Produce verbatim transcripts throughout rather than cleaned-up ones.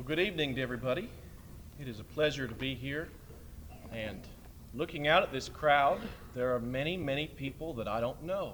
Well, good evening to everybody. It is a pleasure to be here. And looking out at this crowd, there are many, many people that I don't know.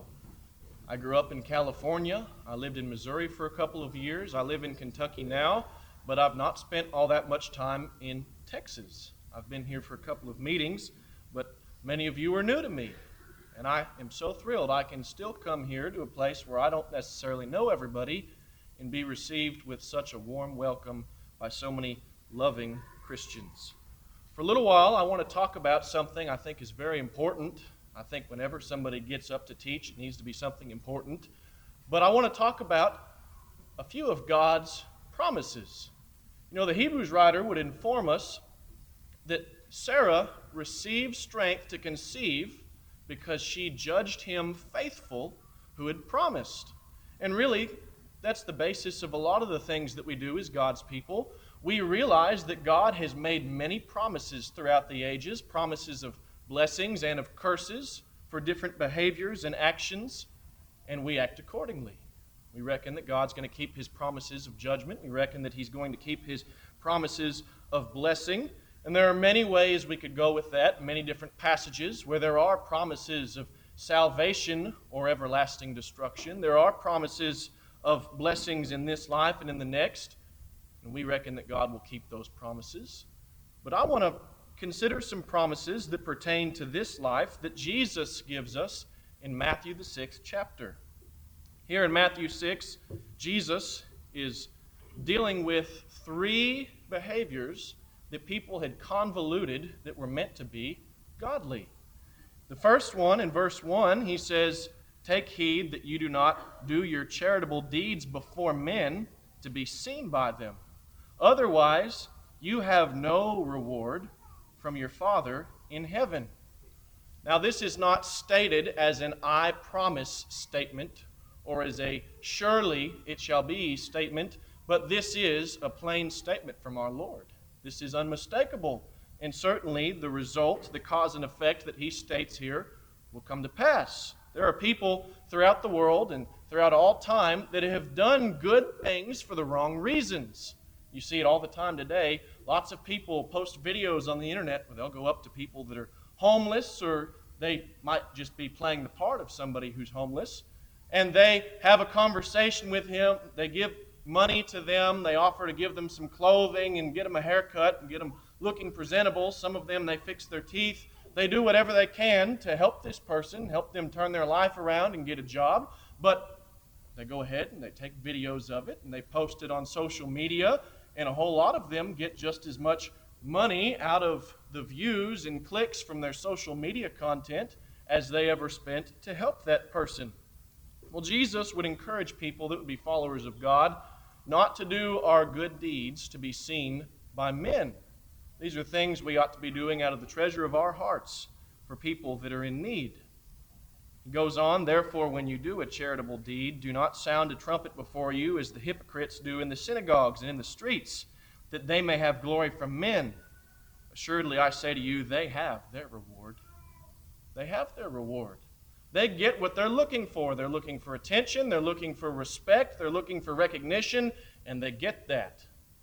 I grew up in California. I lived in Missouri for a couple of years. I live in Kentucky now, but I've not spent all that much time in Texas. I've been here for a couple of meetings, but many of you are new to me. And I am so thrilled I can still come here to a place where I don't necessarily know everybody and be received with such a warm welcome by so many loving Christians. For a little while, I want to talk about something I think is very important. I think whenever somebody gets up to teach, it needs to be something important. But I want to talk about a few of God's promises. You know, the Hebrews writer would inform us that Sarah received strength to conceive because she judged him faithful who had promised. And really, that's the basis of a lot of the things that we do as God's people. We realize that God has made many promises throughout the ages, promises of blessings and of curses for different behaviors and actions, and we act accordingly. We reckon that God's going to keep His promises of judgment. We reckon that He's going to keep His promises of blessing. And there are many ways we could go with that, many different passages where there are promises of salvation or everlasting destruction. There are promises of blessings in this life and in the next, and we reckon that God will keep those promises. But I want to consider some promises that pertain to this life that Jesus gives us in Matthew the sixth chapter. Here in Matthew six, Jesus is dealing with three behaviors that people had convoluted that were meant to be godly. The first one, in verse one, he says, "Take heed that you do not do your charitable deeds before men to be seen by them. Otherwise, you have no reward from your Father in heaven." Now, this is not stated as an "I promise" statement or as a "surely it shall be" statement, but this is a plain statement from our Lord. This is unmistakable, and certainly the result, the cause and effect that he states here will come to pass. There are people throughout the world and throughout all time that have done good things for the wrong reasons. You see it all the time today. Lots of people post videos on the internet where they'll go up to people that are homeless, or they might just be playing the part of somebody who's homeless, and they have a conversation with him. They give money to them. They offer to give them some clothing and get them a haircut and get them looking presentable. Some of them, they fix their teeth. They do whatever they can to help this person, help them turn their life around and get a job. But they go ahead and they take videos of it and they post it on social media, and a whole lot of them get just as much money out of the views and clicks from their social media content as they ever spent to help that person. Well, Jesus would encourage people that would be followers of God not to do our good deeds to be seen by men. These are things we ought to be doing out of the treasure of our hearts for people that are in need. He goes on, "Therefore, when you do a charitable deed, do not sound a trumpet before you as the hypocrites do in the synagogues and in the streets, that they may have glory from men. Assuredly, I say to you, they have their reward." They have their reward. They get what they're looking for. They're looking for attention, they're looking for respect, they're looking for recognition, and they get that.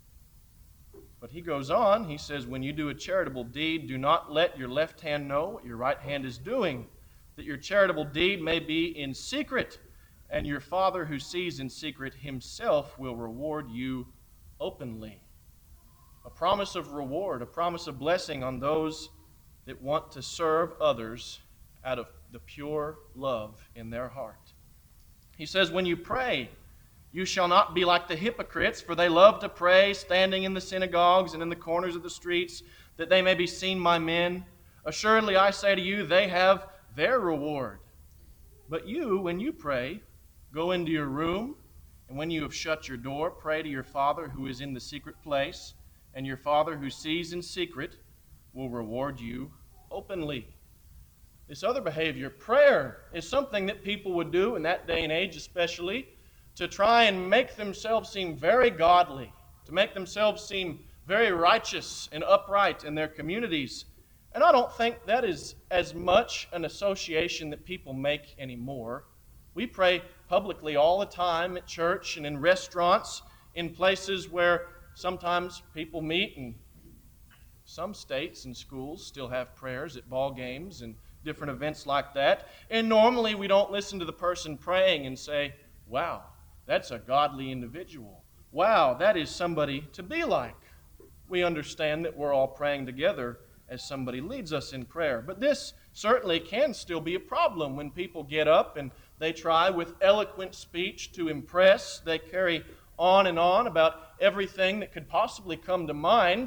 But he goes on, he says, "When you do a charitable deed, do not let your left hand know what your right hand is doing, that your charitable deed may be in secret, and your Father who sees in secret himself will reward you openly." A promise of reward, a promise of blessing on those that want to serve others out of the pure love in their heart. He says, "When you pray, you shall not be like the hypocrites, for they love to pray, standing in the synagogues and in the corners of the streets, that they may be seen by men. Assuredly, I say to you, they have their reward. But you, when you pray, go into your room, and when you have shut your door, pray to your Father who is in the secret place, and your Father who sees in secret will reward you openly." This other behavior, prayer, is something that people would do in that day and age especially, to try and make themselves seem very godly, to make themselves seem very righteous and upright in their communities. And I don't think that is as much an association that people make anymore. We pray publicly all the time at church and in restaurants, in places where Sometimes people meet, and some states and schools still have prayers at ball games and different events like that. And normally we don't listen to the person praying and say, wow, that's a godly individual. Wow, that is somebody to be like. We understand that we're all praying together as somebody leads us in prayer. But this certainly can still be a problem when people get up and they try with eloquent speech to impress. They carry on and on about everything that could possibly come to mind,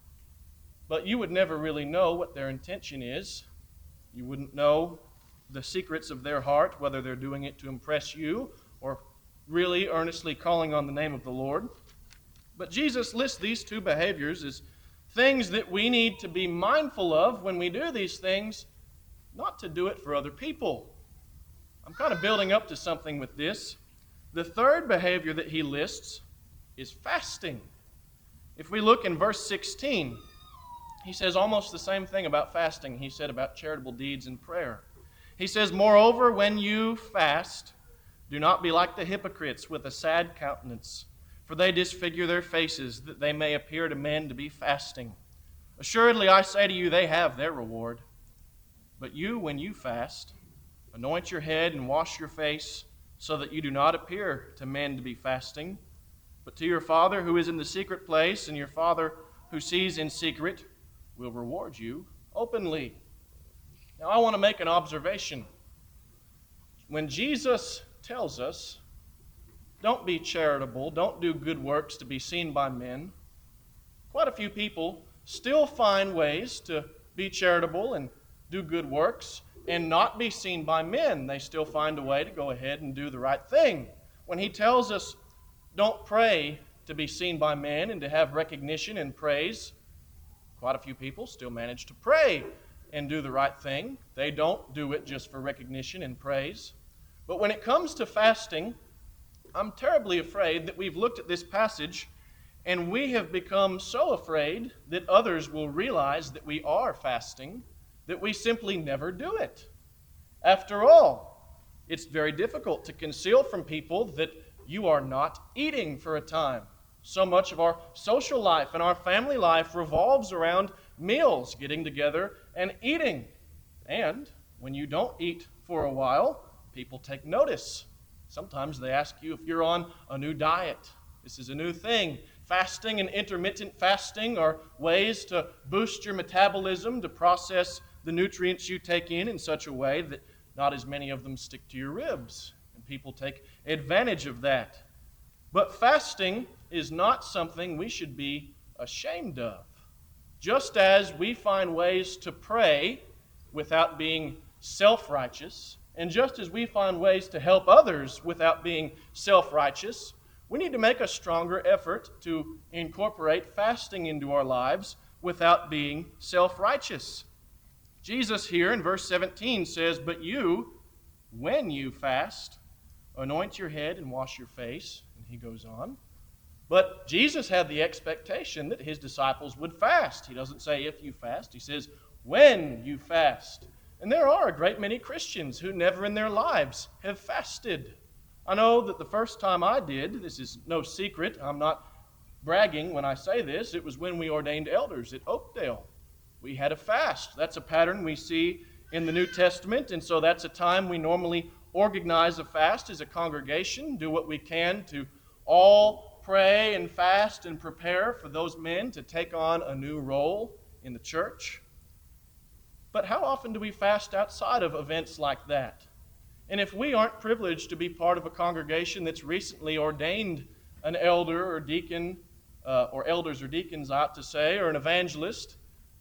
but you would never really know what their intention is. You wouldn't know the secrets of their heart, whether they're doing it to impress you or really earnestly calling on the name of the Lord. But Jesus lists these two behaviors as things that we need to be mindful of when we do these things, not to do it for other people. I'm kind of building up to something with this. The third behavior that he lists is fasting. If we look in verse sixteen, he says almost the same thing about fasting he said about charitable deeds and prayer. He says, moreover, when you fast, do not be like the hypocrites with a sad countenance, for they disfigure their faces, that they may appear to men to be fasting. Assuredly, I say to you, they have their reward. But you, when you fast, anoint your head and wash your face, so that you do not appear to men to be fasting, but to your Father who is in the secret place, and your Father who sees in secret will reward you openly. Now, I want to make an observation. When Jesus tells us, don't be charitable, don't do good works to be seen by men, quite a few people still find ways to be charitable and do good works and not be seen by men. They still find a way to go ahead and do the right thing. When he tells us, don't pray to be seen by men and to have recognition and praise, quite a few people still manage to pray and do the right thing. They don't do it just for recognition and praise. But when it comes to fasting, I'm terribly afraid that we've looked at this passage and we have become so afraid that others will realize that we are fasting that we simply never do it. After all, it's very difficult to conceal from people that you are not eating for a time. So much of our social life and our family life revolves around meals, getting together and eating. And when you don't eat for a while, people take notice. Sometimes they ask you if you're on a new diet. This is a new thing. Fasting and intermittent fasting are ways to boost your metabolism, to process the nutrients you take in in such a way that not as many of them stick to your ribs. And people take advantage of that. But fasting is not something we should be ashamed of. Just as we find ways to pray without being self-righteous, and just as we find ways to help others without being self-righteous, we need to make a stronger effort to incorporate fasting into our lives without being self-righteous. Jesus here in verse seventeen says, but you, when you fast, anoint your head and wash your face. And he goes on. But Jesus had the expectation that his disciples would fast. He doesn't say if you fast. He says when you fast. And there are a great many Christians who never in their lives have fasted. I know that the first time I did, this is no secret, I'm not bragging when I say this, it was when we ordained elders at Oakdale. We had a fast. That's a pattern we see in the New Testament, and so that's a time we normally organize a fast as a congregation, do what we can to all pray and fast and prepare for those men to take on a new role in the church. But how often do we fast outside of events like that? And if we aren't privileged to be part of a congregation that's recently ordained an elder or deacon, uh, or elders or deacons, I ought to say, or an evangelist,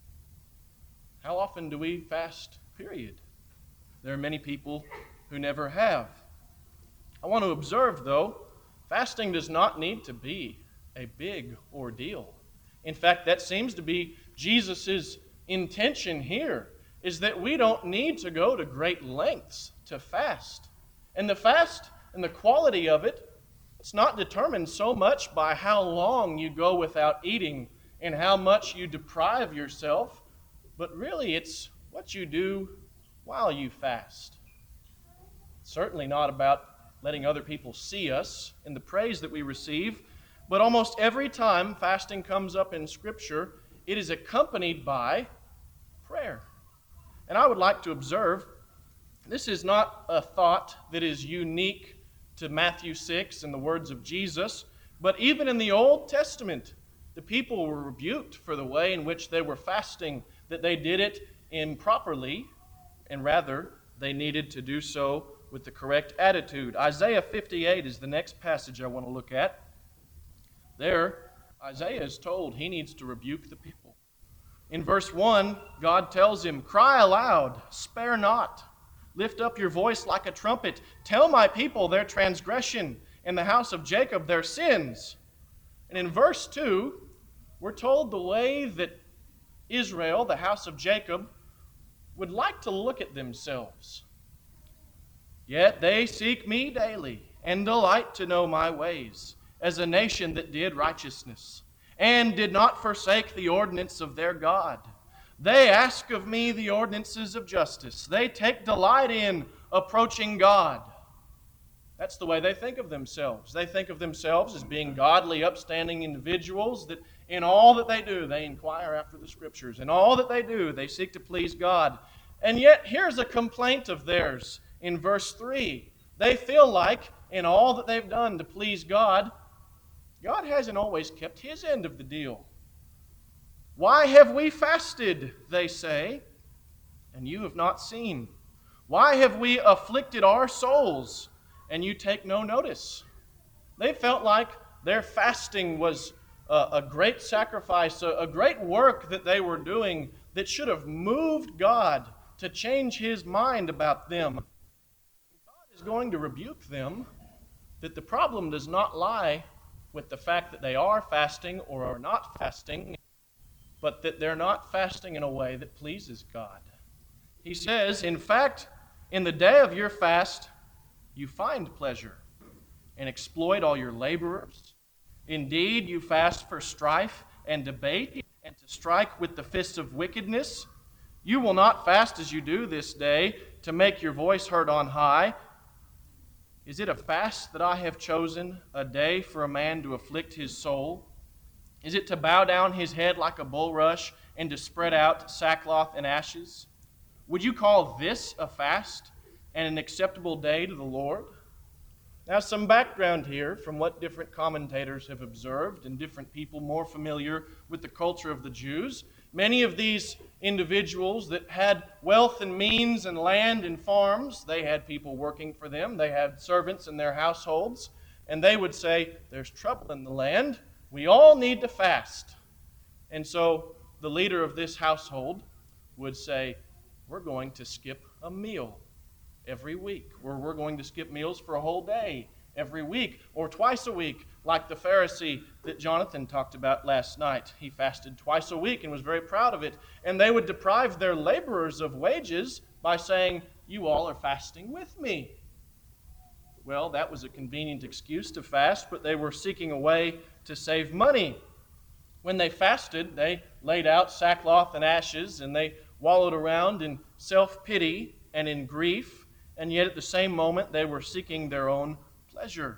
how often do we fast, period? There are many people who never have. I want to observe, though, fasting does not need to be a big ordeal. In fact, that seems to be Jesus' intention here, is that we don't need to go to great lengths to fast. And the fast and the quality of it, it's not determined so much by how long you go without eating and how much you deprive yourself, but really it's what you do while you fast. It's certainly not about letting other people see us and the praise that we receive, But almost every time fasting comes up in Scripture, it is accompanied by prayer. And I would like to observe, this is not a thought that is unique to Matthew six and the words of Jesus, but even in the Old Testament, the people were rebuked for the way in which they were fasting, that they did it improperly, and rather they needed to do so with the correct attitude. Isaiah fifty-eight is the next passage I want to look at. There, Isaiah is told he needs to rebuke the people. In verse one, God tells him, "Cry aloud, spare not. Lift up your voice like a trumpet. Tell my people their transgression, and the house of Jacob their sins." And in verse two, we're told the way that Israel, the house of Jacob, would like to look at themselves. "Yet they seek me daily, and delight to know my ways, as a nation that did righteousness, and did not forsake the ordinance of their God. They ask of me the ordinances of justice. They take delight in approaching God." That's the way they think of themselves. They think of themselves as being godly, upstanding individuals that in all that they do, they inquire after the Scriptures. In all that they do, they seek to please God. And yet, here's a complaint of theirs in verse three. They feel like in all that they've done to please God, God hasn't always kept His end of the deal. "Why have we fasted," they say, "and you have not seen? Why have we afflicted our souls, and you take no notice?" They felt like their fasting was a, a great sacrifice, a, a great work that they were doing that should have moved God to change His mind about them. God is going to rebuke them that the problem does not lie with the fact that they are fasting or are not fasting, but that they're not fasting in a way that pleases God. He says, "In fact, in the day of your fast, you find pleasure and exploit all your laborers. Indeed, you fast for strife and debate and to strike with the fists of wickedness. You will not fast as you do this day to make your voice heard on high. Is it a fast that I have chosen, a day for a man to afflict his soul? Is it to bow down his head like a bulrush and to spread out sackcloth and ashes? Would you call this a fast and an acceptable day to the Lord?" Now, some background here from what different commentators have observed and different people more familiar with the culture of the Jews. Many of these individuals that had wealth and means and land and farms, they had people working for them, they had servants in their households, and they would say, "There's trouble in the land, we all need to fast." And so the leader of this household would say, "We're going to skip a meal every week," or "We're going to skip meals for a whole day every week," or twice a week, like the Pharisee that Jonathan talked about last night. He fasted twice a week and was very proud of it. And they would deprive their laborers of wages by saying, "You all are fasting with me." Well, that was a convenient excuse to fast, but they were seeking a way to save money. When they fasted, they laid out sackcloth and ashes, and they wallowed around in self-pity and in grief, and yet at the same moment they were seeking their own pleasure.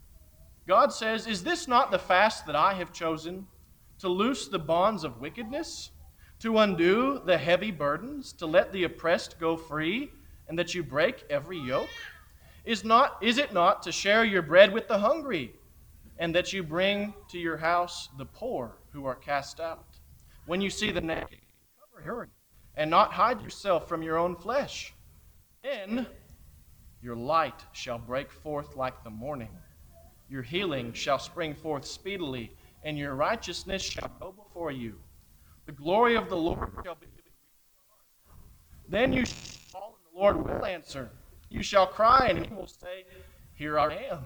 God says, "Is this not the fast that I have chosen? To loose the bonds of wickedness, to undo the heavy burdens, to let the oppressed go free, and that you break every yoke? Is not, is it not to share your bread with the hungry, and that you bring to your house the poor who are cast out? When you see the naked, cover her, and not hide yourself from your own flesh. Then your light shall break forth like the morning. Your healing shall spring forth speedily, and your righteousness shall go before you. The glory of the Lord shall be with you. Then you shall call, and the Lord will answer. You shall cry, and He will say, Here I am."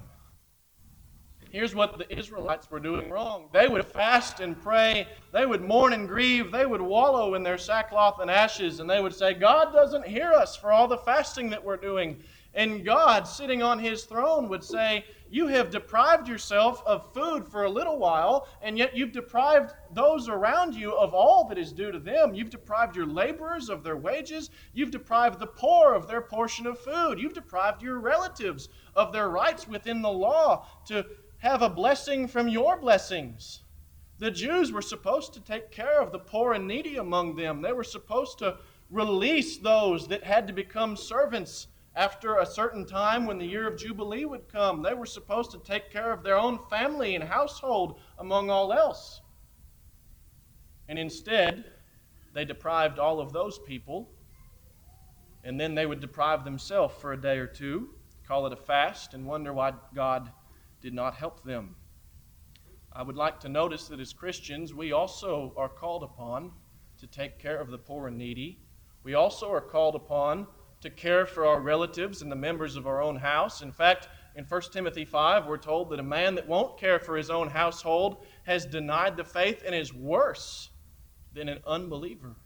Here's what the Israelites were doing wrong. They would fast and pray. They would mourn and grieve. They would wallow in their sackcloth and ashes, and they would say, "God doesn't hear us for all the fasting that we're doing." And God, sitting on His throne, would say, "You have deprived yourself of food for a little while, and yet you've deprived those around you of all that is due to them. You've deprived your laborers of their wages. You've deprived the poor of their portion of food. You've deprived your relatives of their rights within the law to have a blessing from your blessings. The Jews were supposed to take care of the poor and needy among them. They were supposed to release those that had to become servants after a certain time when the year of Jubilee would come. They were supposed to take care of their own family and household among all else. And instead, they deprived all of those people, and then they would deprive themselves for a day or two, call it a fast, and wonder why God did not help them. I would like to notice that as Christians, we also are called upon to take care of the poor and needy. We also are called upon to care for our relatives and the members of our own house. In fact, in First Timothy five, we're told that a man that won't care for his own household has denied the faith and is worse than an unbeliever.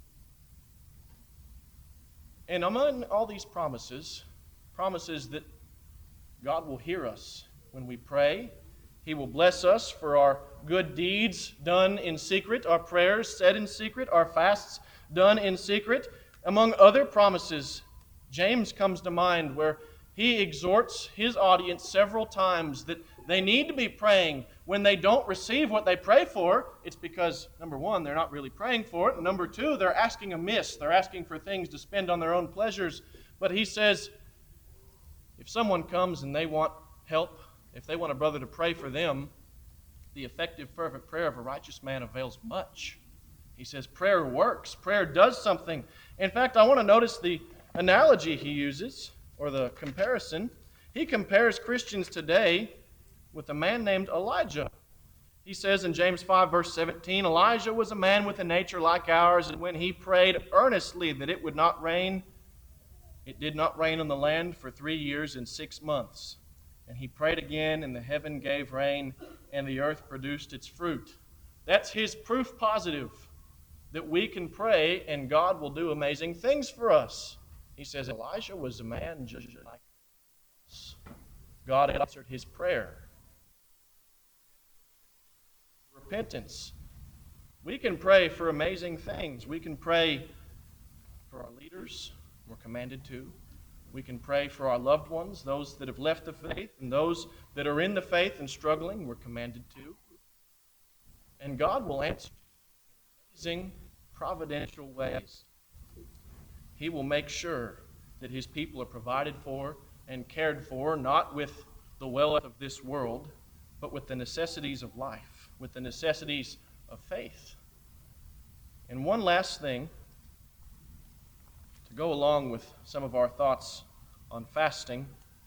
And among all these promises, promises that God will hear us when we pray. He will bless us for our good deeds done in secret, our prayers said in secret, our fasts done in secret. Among other promises, James comes to mind where he exhorts his audience several times that they need to be praying. When they don't receive what they pray for, it's because, number one, they're not really praying for it, and number two, they're asking amiss. They're asking for things to spend on their own pleasures. But he says, if someone comes and they want help, if they want a brother to pray for them, the effective, fervent prayer of a righteous man avails much. He says prayer works. Prayer does something. In fact, I want to notice the analogy he uses, or the comparison. He compares Christians today with a man named Elijah. He says in James five, verse seventeen, Elijah was a man with a nature like ours, and when he prayed earnestly that it would not rain, it did not rain on the land for three years and six months. And he prayed again, and the heaven gave rain, and the earth produced its fruit. That's his proof positive that we can pray, and God will do amazing things for us. He says Elijah was a man just like us. God answered his prayer. Repentance. We can pray for amazing things. We can pray for our leaders. We're commanded to. We can pray for our loved ones, those that have left the faith, and those that are in the faith and struggling, we're commanded to. And God will answer in amazing, providential ways. He will make sure that his people are provided for and cared for, not with the wealth of this world, but with the necessities of life, with the necessities of faith. And one last thing, to go along with some of our thoughts on fasting,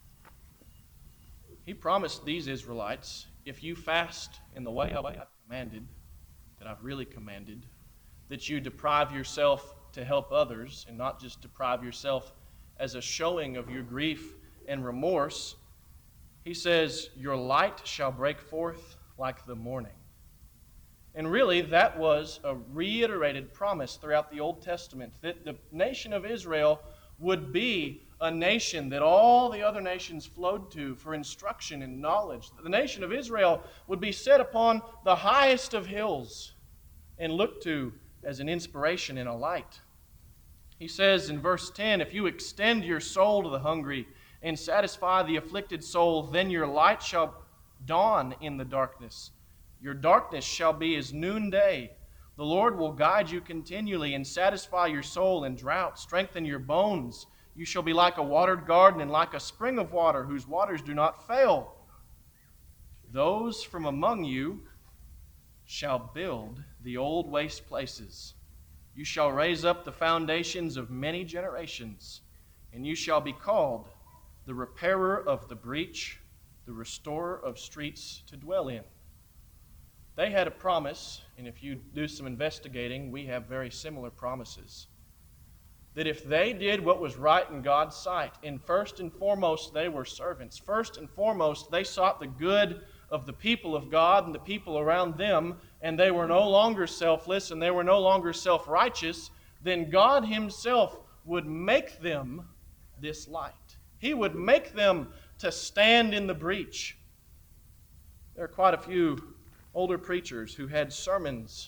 he promised these Israelites, if you fast in the way I've commanded, that I've really commanded, that you deprive yourself to help others and not just deprive yourself as a showing of your grief and remorse, he says, your light shall break forth like the morning. And really, that was a reiterated promise throughout the Old Testament, that the nation of Israel would be a nation that all the other nations flowed to for instruction and knowledge. The nation of Israel would be set upon the highest of hills and looked to as an inspiration and a light. He says in verse ten, if you extend your soul to the hungry and satisfy the afflicted soul, then your light shall dawn in the darkness. Your darkness shall be as noonday. The Lord will guide you continually and satisfy your soul in drought, strengthen your bones. You shall be like a watered garden and like a spring of water whose waters do not fail. Those from among you shall build the old waste places. You shall raise up the foundations of many generations, and you shall be called the repairer of the breach, the restorer of streets to dwell in. They had a promise, and if you do some investigating, we have very similar promises, that if they did what was right in God's sight, and first and foremost they were servants, first and foremost they sought the good of the people of God and the people around them, and they were no longer selfless and they were no longer self-righteous, then God himself would make them this light. He would make them to stand in the breach. There are quite a few older preachers who had sermons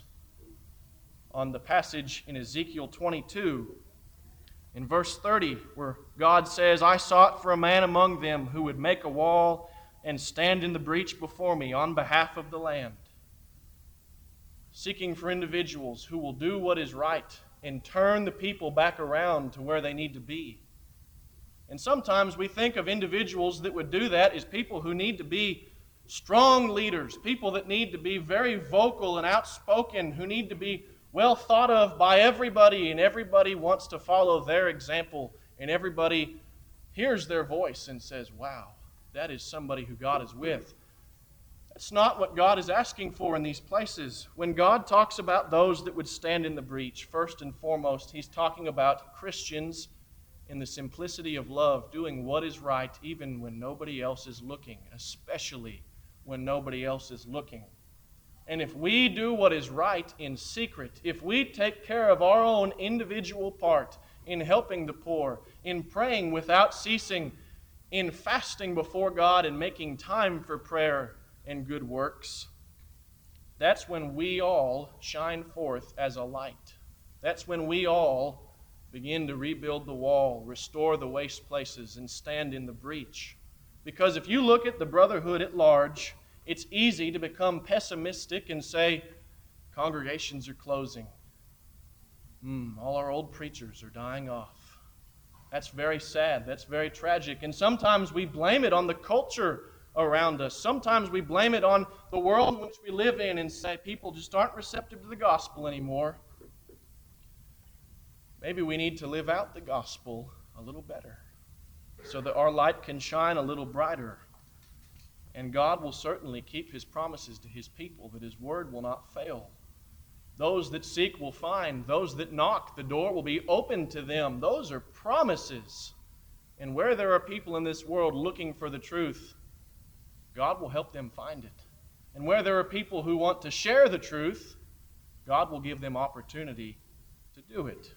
on the passage in Ezekiel twenty-two, in verse thirty, where God says, I sought for a man among them who would make a wall and stand in the breach before me on behalf of the land, seeking for individuals who will do what is right and turn the people back around to where they need to be. And sometimes we think of individuals that would do that as people who need to be strong leaders, people that need to be very vocal and outspoken, who need to be well thought of by everybody, and everybody wants to follow their example, and everybody hears their voice and says, wow, that is somebody who God is with. That's not what God is asking for in these places. When God talks about those that would stand in the breach, first and foremost, He's talking about Christians in the simplicity of love, doing what is right even when nobody else is looking, especially when nobody else is looking. And if we do what is right in secret, if we take care of our own individual part in helping the poor, in praying without ceasing, in fasting before God and making time for prayer and good works, that's when we all shine forth as a light. That's when we all begin to rebuild the wall, restore the waste places, and stand in the breach. Because if you look at the brotherhood at large, it's easy to become pessimistic and say, congregations are closing. Mm, all our old preachers are dying off. That's very sad. That's very tragic. And sometimes we blame it on the culture around us. Sometimes we blame it on the world in which we live in and say people just aren't receptive to the gospel anymore. Maybe we need to live out the gospel a little better so that our light can shine a little brighter. And God will certainly keep His promises to His people, that His word will not fail. Those that seek will find. Those that knock, the door will be open to them. Those are promises. And where there are people in this world looking for the truth, God will help them find it. And where there are people who want to share the truth, God will give them opportunity to do it.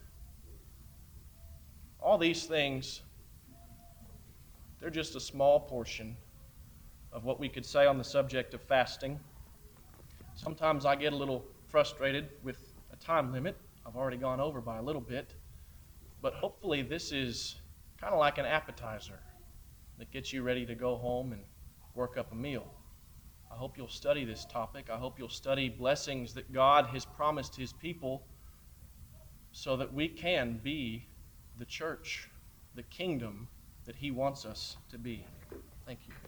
All these things, they're just a small portion of what we could say on the subject of fasting. Sometimes I get a little frustrated with a time limit. I've already gone over by a little bit. But hopefully this is kind of like an appetizer that gets you ready to go home and work up a meal. I hope you'll study this topic. I hope you'll study blessings that God has promised His people so that we can be the church, the kingdom that He wants us to be. Thank you.